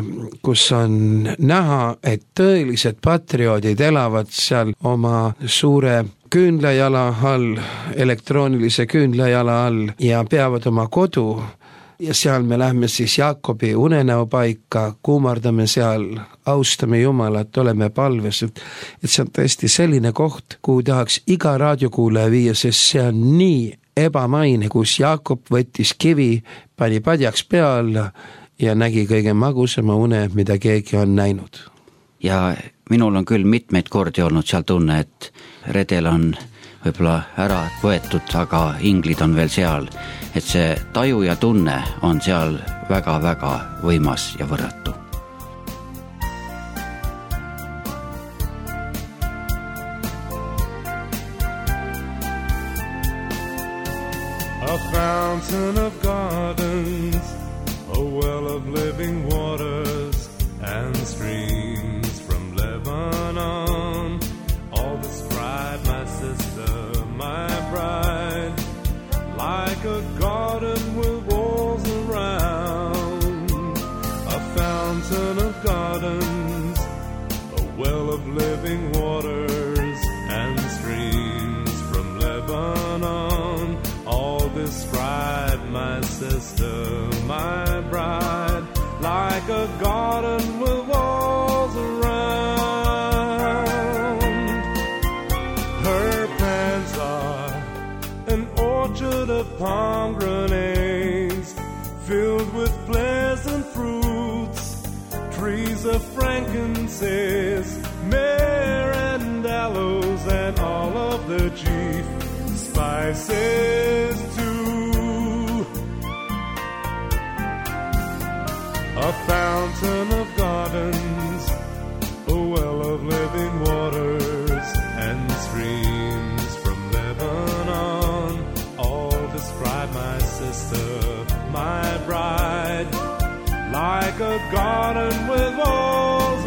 Speaker 1: on näha, et tõelised patrioodid elavad seal oma suure küünlajala all, elektroonilise küünlajala all ja peavad oma kodu ja seal me lähme siis Jaakobi unenäo paika, kuumardame seal, austame Jumalat, oleme palves, et see on tõesti selline koht, kuhu tahaks iga raadiokuulaja viia, sest see on nii ebamaine, kus Jaakob võttis kivi, pani padjaks peale ja nägi kõige magusama une, mida keegi on näinud.
Speaker 2: Ja minul on küll mitmeid kordi olnud seal tunne, et redel on võib-olla ära võetud, aga inglid on veel seal, et see taju ja tunne on seal väga-väga võimas ja võrratu.
Speaker 5: A fountain of gardens, a well of living waters and streams from Lebanon. All describe my sister, my bride, like a garden with walls around. A fountain of gardens, a well of living waters and streams from Lebanon. All describe my sister, my bride, like a garden with walls around. Her pants are pomegranates filled with pleasant fruits, trees of frankincense, myrrh and aloes, and all of the chief spices too. A fountain of gardens, a well of living waters, and streams from Lebanon all describe my sister, my bride, like a garden with walls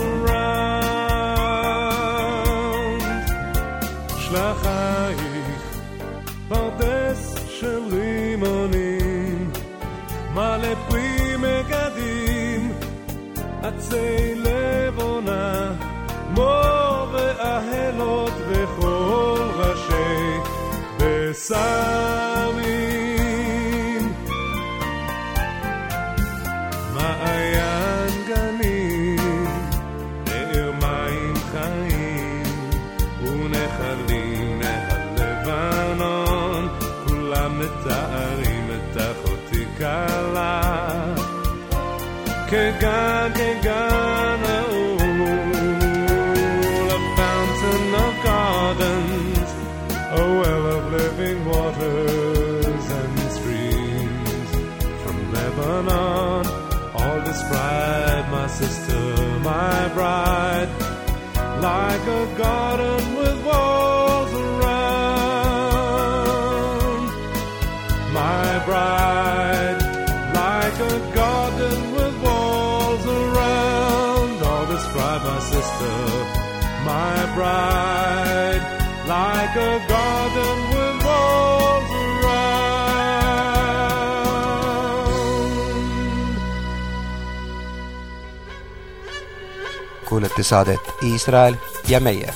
Speaker 5: around. Shlachayich pardes shel rimonim, male pri megadim, עצי לבונה, מור ואהלות וכל ראשי בשמים. מעיין גנים, נער מים חיים, ונחלים מהלבנון, כולם מתארים את אחותי קלה. כגן, כגן האול, a fountain of gardens, a well of living waters and streams from Lebanon, all describe my sister, my bride, like a garden with walls around. My bride, like a garden with walls around, all describe my sister, my bride, like a garden with walls around.
Speaker 3: Kuulete saadet Iisrael ja meie.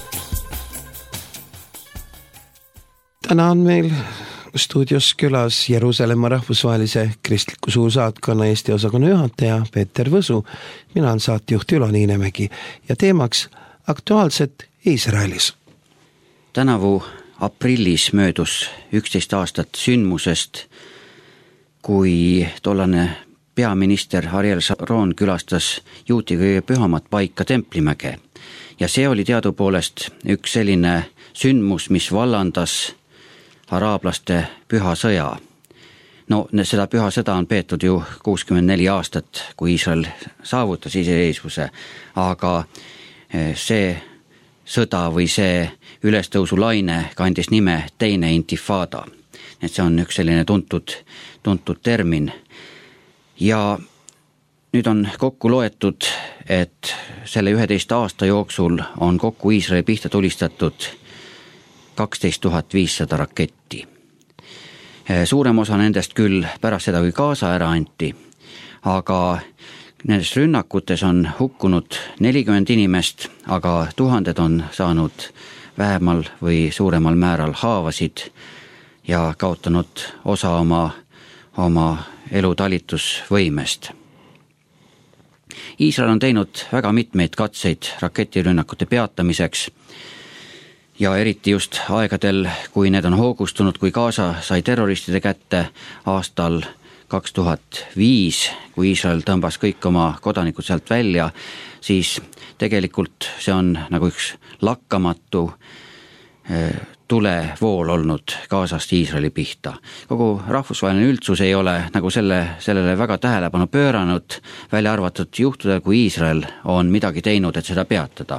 Speaker 1: Täna on meil stuudios külas Jeruusalemma rahvusvahelise kristliku suursaatkonna Eesti osakonna juhataja Peeter Võsu. Mina olen saatejuht Ülo Niinemägi ja teemaks aktuaalsed Iisraelis.
Speaker 2: Tänavu aprillis möödus 11 aastat sündmusest, kui tollane peaminister Ariel Sharon külastas juudi kõige pühamat paika Templimäge. Ja see oli teadupoolest üks selline sündmus, mis vallandas araablaste püha sõja. No seda püha sõda on peetud ju 64 aastat, kui Iisrael saavutas iseseisvuse, aga see sõda või see ülestõusulaine kandis nime teine intifada. Et see on üks selline tuntud termin. Ja nüüd on kokku loetud, et selle 11 aasta jooksul on kokku Iisraeli pihta tulistatud 12 500 raketti. Suurem osa nendest küll pärast seda, kui Gaza ära anti, aga nendes rünnakutes on hukkunud 40 inimest, aga tuhanded on saanud vähemal või suuremal määral haavasid ja kaotanud osa oma elutalitusvõimest. Iisrael on teinud väga mitmeid katseid raketirünnakute peatamiseks ja eriti just aegadel, kui need on hoogustunud, kui Gaza sai terroristide kätte aastal 2005, kui Iisrael tõmbas kõik oma kodanikud sealt välja, siis tegelikult see on nagu üks lakkamatu tulevool olnud Gazast Iisraeli pihta. Kogu rahvusvaheline üldsus ei ole nagu sellele väga tähelepanu pööranud, välja arvatud juhtudel, kui Iisrael on midagi teinud, et seda peatada.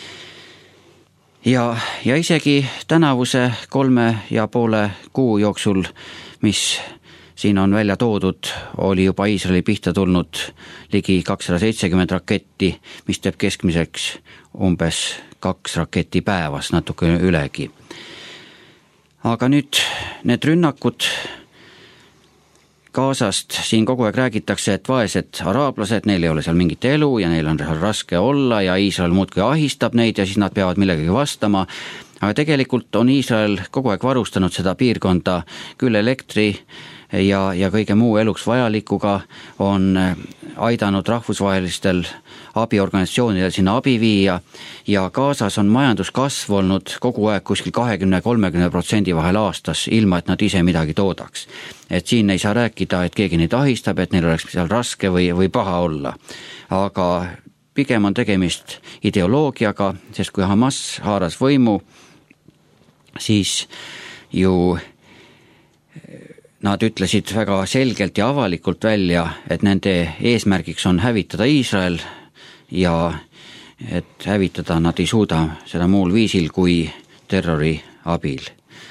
Speaker 2: Ja isegi tänavuse 3,5 kuu jooksul, mis siin on välja toodud, oli juba Iisraeli pihta tulnud ligi 270 raketti, mis teeb keskmiseks umbes 2 raketti päevas, natuke ülegi. Aga nüüd need rünnakud Gazast, siin kogu aeg räägitakse, et vaesed araablased, neil ei ole seal mingit elu ja neil on raske olla ja Iisrael muudkui ahistab neid ja siis nad peavad millegagi vastama. Aga tegelikult on Iisrael kogu aeg varustanud seda piirkonda küll elektri ja kõige muu eluks vajalikuga on aidanud rahvusvahelistel abiorganisatsioonidel sinna abi viia ja Gazas on majanduskasv olnud kogu aeg kuskil 20-30% vahel aastas, ilma et nad ise midagi toodaks. Et siin ei saa rääkida, et keegi neid ahistab, et neil oleks seal raske või paha olla. Aga pigem on tegemist ideoloogiaga, sest kui Hamas haaras võimu, siis ju nad ütlesid väga selgelt ja avalikult välja, et nende eesmärgiks on hävitada Iisrael ja et hävitada nad ei suuda seda muul viisil kui terrori abil.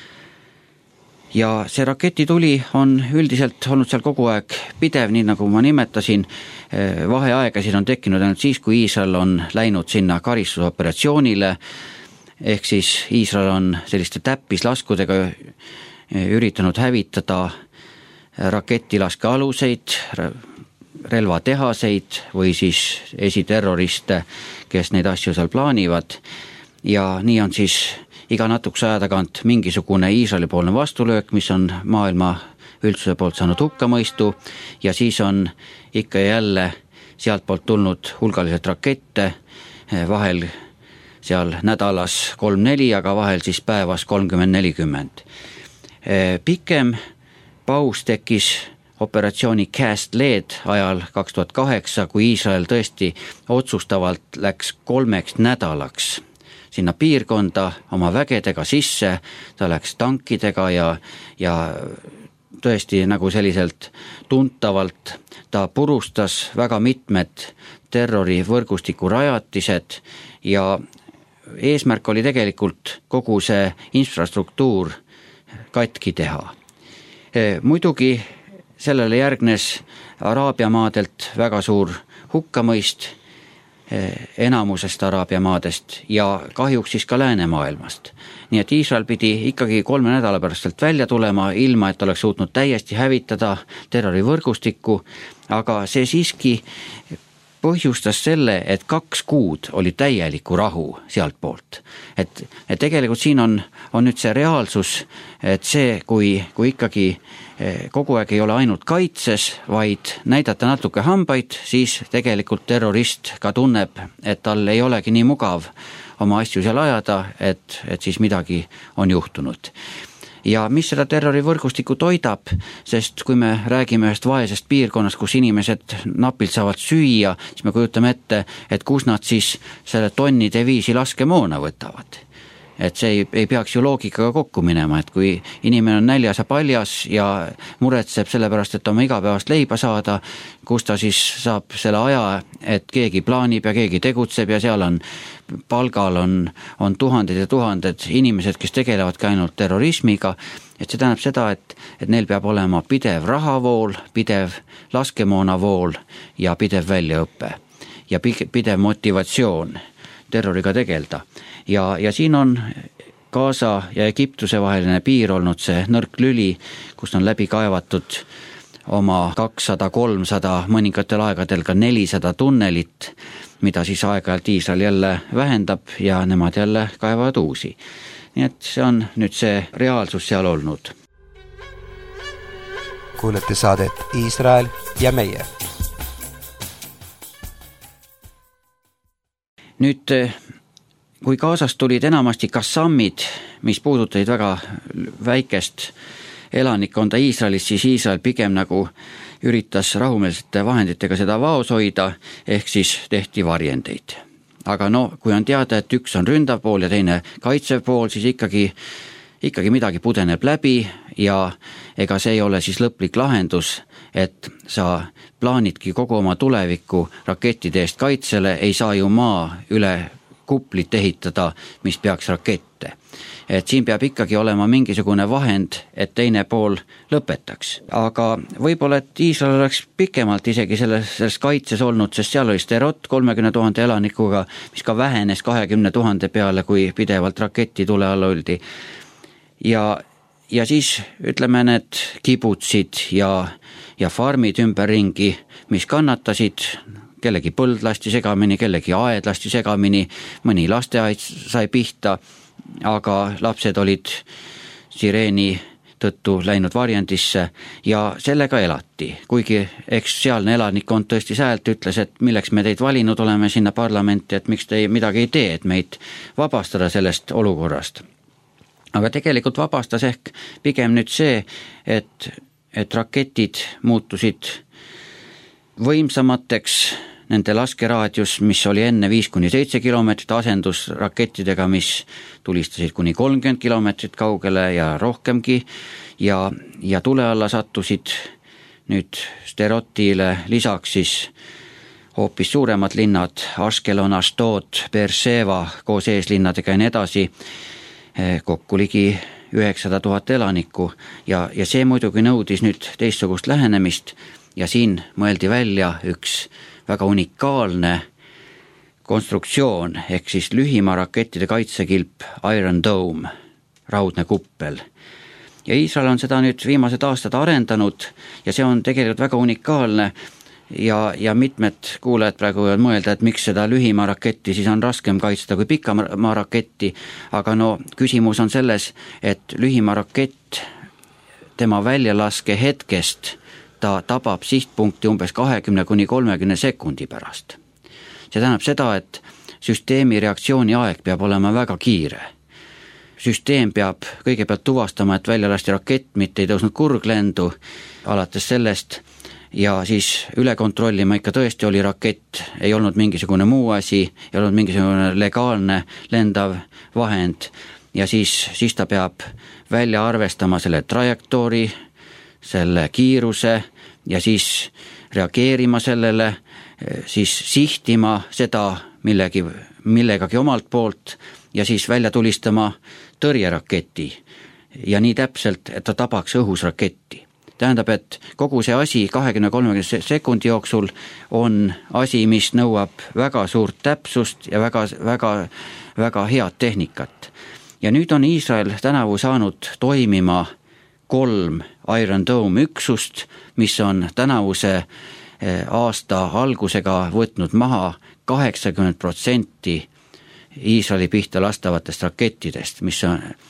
Speaker 2: Ja see raketituli on üldiselt olnud seal kogu aeg pidev, nii nagu ma nimetasin. Vaheaegasid on tekkinud ainult siis, kui Iisrael on läinud sinna karistusoperatsioonile, ehk siis Iisrael on selliste täppislaskudega üritanud hävitada raketilaske aluseid, relvatehaseid või siis esiterroriste, kes neid asju seal plaanivad. Ja nii on siis iga natukese aja tagant mingisugune Iisraeli poolne vastulöök, mis on maailma üldsuse poolt saanud hukkamõistu ja siis on ikka jälle sealt poolt tulnud hulgaliselt rakette, vahel seal nädalas 3-4, aga vahel siis päevas 30-40. Pikem paus tekkis operatsiooni Cast Lead ajal 2008, kui Iisrael tõesti otsustavalt läks 3 nädalaks sinna piirkonda oma vägedega sisse, ta läks tankidega ja tõesti nagu selliselt tuntavalt ta purustas väga mitmed terrorivõrgustiku rajatised ja eesmärk oli tegelikult kogu see infrastruktuur katki teha. Muidugi sellele järgnes Araabia maadelt väga suur hukkamõist, enamusest Araabia maadest ja kahjuks siis ka läänemaailmast. Nii et Iisrael pidi ikkagi 3 nädala pärast sealt välja tulema, ilma et oleks suutnud täiesti hävitada terrorivõrgustikku, aga see siiski põhjustas selle, et 2 kuud oli täieliku rahu sealt poolt. Et tegelikult siin on nüüd see reaalsus, et see, kui ikkagi kogu aeg ei ole ainult kaitses, vaid näidata natuke hambaid, siis tegelikult terrorist ka tunneb, et tal ei olegi nii mugav oma asju seal ajada, et siis midagi on juhtunud. Ja mis seda terrorivõrgustikku toidab, sest kui me räägime ühest vaesest piirkonnast, kus inimesed napilt saavad süüa, siis me kujutame ette, et kus nad siis selle tonnide viisi laskemoona võtavad. Et see ei peaks ju loogikaga kokku minema, et kui inimene on näljas ja paljas ja muretseb selle pärast, et oma igapäevast leiba saada, kus ta siis saab selle aja, et keegi plaanib ja keegi tegutseb ja seal on palgal on tuhanded ja tuhanded inimesed, kes tegelevadki ainult terrorismiga, et see tähendab seda, et neil peab olema pidev rahavool, pidev laskemoonavool ja pidev väljaõpe ja pidev motivatsioon terroriga tegelda. Ja siin on Gaza ja Egiptuse vaheline piir olnud see nõrk lüli, kus on läbi kaevatud oma 200-300, mõningatel aegadel ka 400 tunnelit, mida siis aeg-ajalt Iisrael jälle vähendab ja nemad jälle kaevavad uusi. Nii et see on nüüd see reaalsus seal olnud.
Speaker 3: Kuulete saadet Iisrael ja meie.
Speaker 2: Nüüd, kui Gazast tulid enamasti Qassamid, mis puudutasid väga väikest elanikkonda Iisraelis, siis Iisrael pigem nagu üritas rahumeelsete vahenditega seda vaos hoida, ehk siis tehti varjendeid. Aga kui on teada, et üks on ründav pool ja teine kaitsev pool, siis ikkagi midagi pudeneb läbi ja ega see ei ole siis lõplik lahendus, et sa plaanidki kogu oma tulevikku rakettide eest kaitsele, ei saa ju maa üle kuplit ehitada, mis peaks rakette. Et siin peab ikkagi olema mingisugune vahend, et teine pool lõpetaks. Aga võib-olla, et Iisrael oleks pikemalt isegi selles kaitses olnud, sest seal oli Sderot 30 000 elanikuga, mis ka vähenes 20 000 peale, kui pidevalt raketti tule all oldi. Ja siis ütleme need kibutsid ja farmid ümberringi, mis kannatasid, kellegi põld lasti segamini, kellegi aed lasti segamini, mõni lasteaed sai pihta, aga lapsed olid sireeni tõttu läinud varjendisse ja sellega elati. Kuigi eks sealne elanikkond tõesti häält ütles, et milleks me teid valinud oleme sinna parlamenti, et miks te midagi ei tee, et meid vabastada sellest olukorrast. Aga tegelikult vabastas ehk pigem nüüd see, et raketid muutusid võimsamateks, nende laskeraadius, mis oli enne 5-7 kilomeetrit, asendus rakettidega, mis tulistasid kuni 30 kilomeetrit kaugele ja rohkemgi ja tule alla sattusid nüüd Sterotile lisaks siis hoopis suuremad linnad, Ashkelon, Ashdod, Beersheva koos eeslinnadega ja nii edasi, kokku ligi 900 000 elanikku ja see muidugi nõudis nüüd teistsugust lähenemist ja siin mõeldi välja üks väga unikaalne konstruktsioon ehk siis lühima rakettide kaitsekilp Iron Dome, raudne kuppel. Ja Iisrael on seda nüüd viimased aastad arendanud ja see on tegelikult väga unikaalne ja mitmed kuulajad praegu võivad mõelda, et miks seda lühima raketti siis on raskem kaitsta kui pikamaa raketti, aga no küsimus on selles, et lühima rakett tema väljalaske hetkest ta tabab sihtpunkti umbes 20-30 sekundi pärast. See tähendab seda, et süsteemi reaktsiooni aeg peab olema väga kiire. Süsteem peab kõigepealt tuvastama, et väljalasti rakett mitte ei tõusnud kurglendu alates sellest ja siis üle kontrollima ikka tõesti oli rakett, ei olnud mingisugune muu asi, ei olnud mingisugune legaalne lendav vahend ja siis ta peab välja arvestama selle trajektoori, selle kiiruse ja siis reageerima sellele, siis sihtima seda millegagi omalt poolt ja siis välja tulistama tõrjeraketi ja nii täpselt, et ta tabaks õhus raketti. Tähendab, et kogu see asi 20-30 sekundi jooksul on asi, mis nõuab väga suurt täpsust ja väga head tehnikat. Ja nüüd on Iisrael tänavu saanud toimima 3 Iron Dome üksust, mis on tänavuse aasta algusega võtnud maha 80% Iisraeli pihta lastavatest rakettidest, mis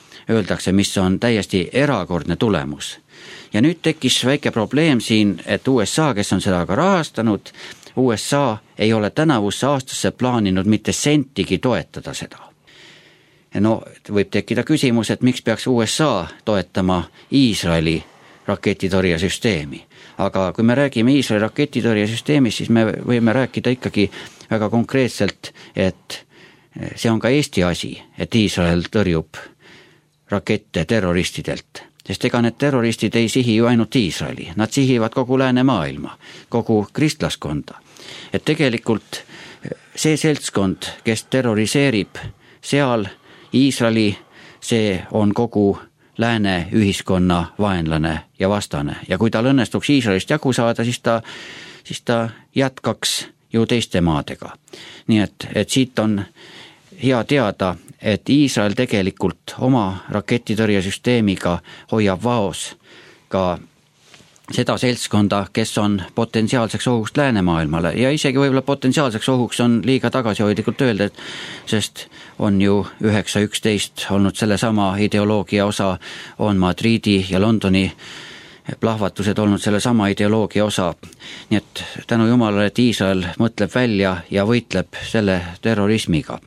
Speaker 2: on täiesti erakordne tulemus. Ja nüüd tekkis väike probleem siin, et USA, kes on seda ka rahastanud, USA ei ole tänavusse aastasse plaaninud mitte sentigi toetada seda. No võib tekkida küsimus, et miks peaks USA toetama Iisraeli raketitõrjesüsteemi. Aga kui me räägime Iisraeli raketitõrjesüsteemist, siis me võime rääkida ikkagi väga konkreetselt, et see on ka Eesti asi, et Iisrael tõrjub rakette terroristidelt. Sest ega need terroristid ei sihi ju ainult Iisraeli, nad sihivad kogu läänemaailma, kogu kristlaskonda. Et tegelikult see seltskond, kes terroriseerib seal Iisraeli, see on kogu lääne ühiskonna vaenlane ja vastane. Ja kui tal õnnestuks Iisraelist jagu saada, siis ta jätkaks ju teiste maadega. Nii et siit on hea teada, et Iisrael tegelikult oma raketitõrjesüsteemiga hoiab vaos ka seda seltskonda, kes on potentsiaalseks ohuks läänemaailmale ja isegi võib-olla potentsiaalseks ohuks on liiga tagasihoidlikult öelda, et sest on ju 9-11 olnud selle sama ideoloogia osa, on Madridi ja Londoni plahvatused olnud selle sama ideoloogia osa. Nii et tänu Jumalale, et Iisrael mõtleb välja ja võitleb selle terrorismiga.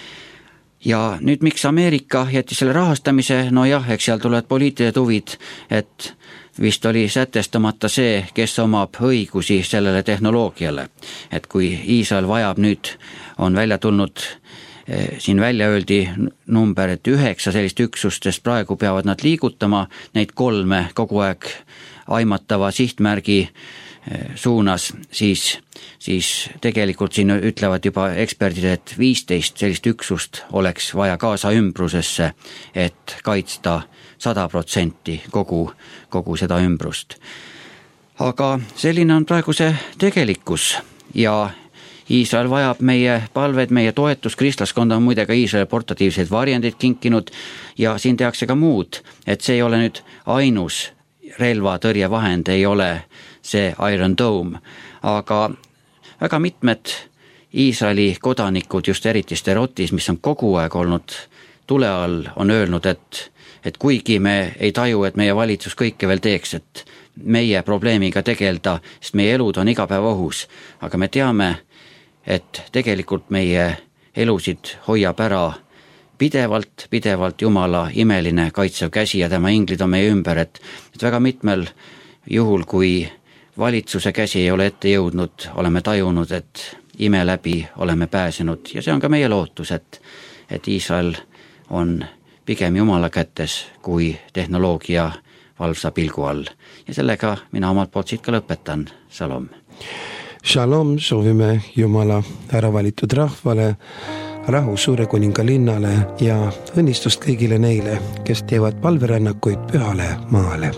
Speaker 2: Ja nüüd miks Ameerika jättis selle rahastamise, no jah, eks seal tulevad poliitilised huvid, et vist oli sätestamata see, kes omab õigusi sellele tehnoloogiale. Et kui Iisrael vajab nüüd, on välja tulnud, siin välja öeldi number, et 9 sellist üksustest praegu peavad nad liigutama, neid 3 kogu aeg aimatava sihtmärgi suunas, siis tegelikult siin ütlevad juba eksperdid, et 15 sellist üksust oleks vaja kaasa ümbrusesse, et kaitsta 100% kogu seda ümbrust. Aga selline on praegu see tegelikkus ja Iisrael vajab meie palved, meie toetus, kristlaskonda on muide ka Iisraeli portatiivseid varjendeid kinkinud ja siin tehakse ka muud, et see ei ole nüüd ainus relvatõrjevahend, ei ole see Iron Dome, aga väga mitmed Iisraeli kodanikud, just eriti Sterotis, mis on kogu aeg olnud tule all, on öelnud, et kuigi me ei taju, et meie valitsus kõike veel teeks, et meie probleemiga tegelda, sest meie elud on iga päev ohus, aga me teame, et tegelikult meie elusid hoiab ära pidevalt Jumala imeline kaitsev käsi ja tema inglid on meie ümber, et väga mitmel juhul, kui valitsuse käsi ei ole ette jõudnud, oleme tajunud, et ime läbi oleme pääsenud ja see on ka meie lootus, et Iisrael on pigem Jumala kätes kui tehnoloogia valvsa pilgu all. Ja sellega mina omalt poolt siit ka lõpetan. Shalom.
Speaker 1: Shalom, soovime Jumala ära valitud rahvale, rahu suure kuninga linnale ja õnnistust kõigile neile, kes teevad palverännakuid pühale maale.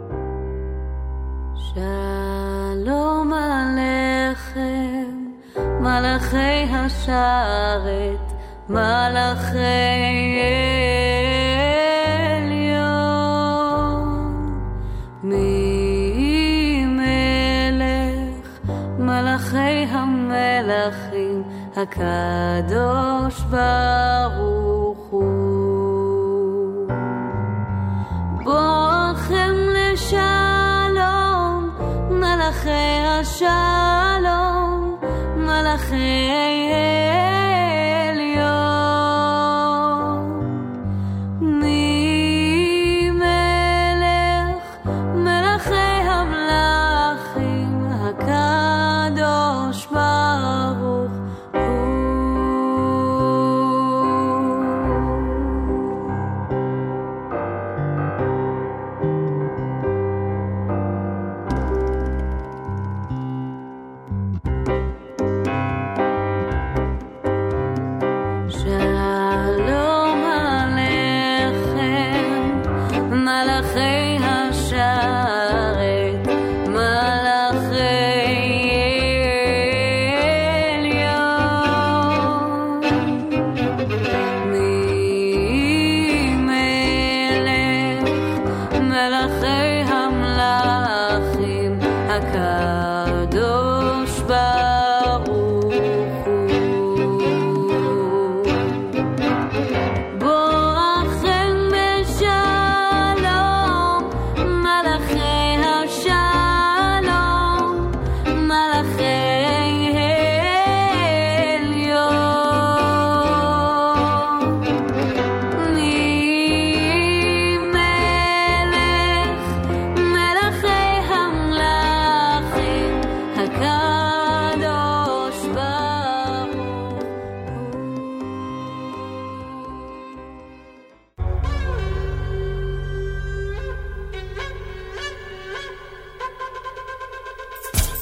Speaker 4: Shalom alechem, malachei hasharet, malachei elyon, mi melech, malachei hamelachim, הקדוש ברוך הוא בואכם לשלום מלאכי השלום מלאכי עליון ממלך מלאכי המלאכים הקדוש ברוך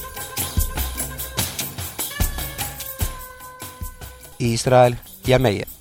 Speaker 3: Iisrael ja meie.